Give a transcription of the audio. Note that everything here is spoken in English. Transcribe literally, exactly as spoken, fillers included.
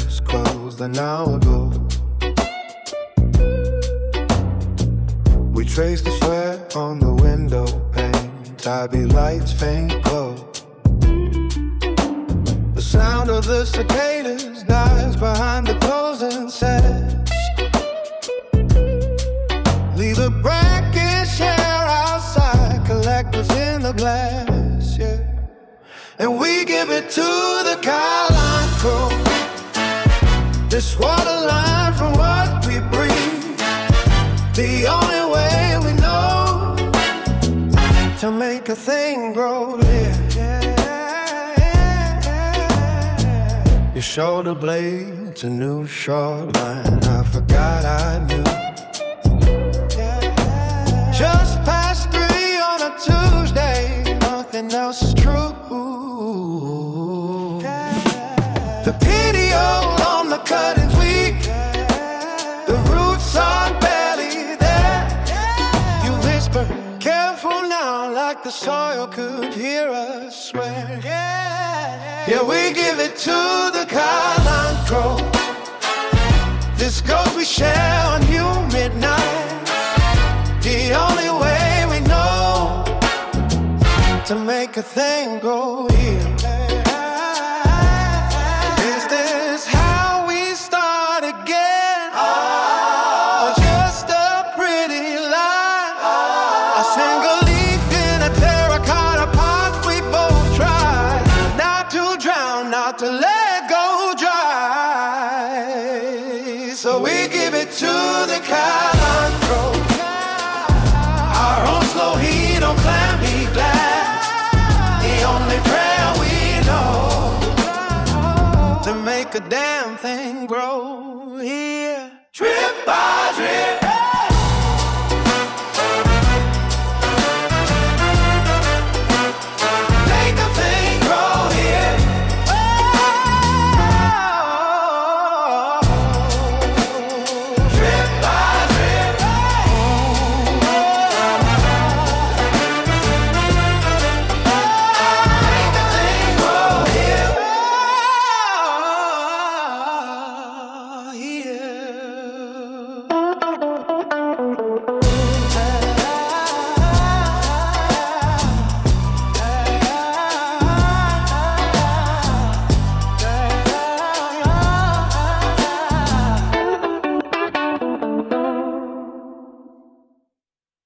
less clothes than our door. We trace the sweat on the window pane, tabby lights faint glow. The sound of the cicadas dies behind the closing set. Leave the brackish hair outside, collectors in the glass, yeah. And we give it to the Caroline crew. This water line from what we breathe, the only way we know to make a thing grow, yeah. Your shoulder blades, a new shoreline, I forgot I knew. Just past three on a Tuesday, nothing else is true. The patio on the curtains weak, the roots are barely there. You whisper, careful now, like the soil could hear us swear. Yeah, we give it to the Caroline Crow. This ghost we share on humid nights, the only way we know to make a thing go here. Is this how we start again? Or just a pretty lie? A single leaf in a terracotta pot. We both tried not to drown, not to let go dry. So we give it to the Caroline Crow. Our own slow heat on clammy glass, the only prayer we know to make a damn thing grow here. Trip by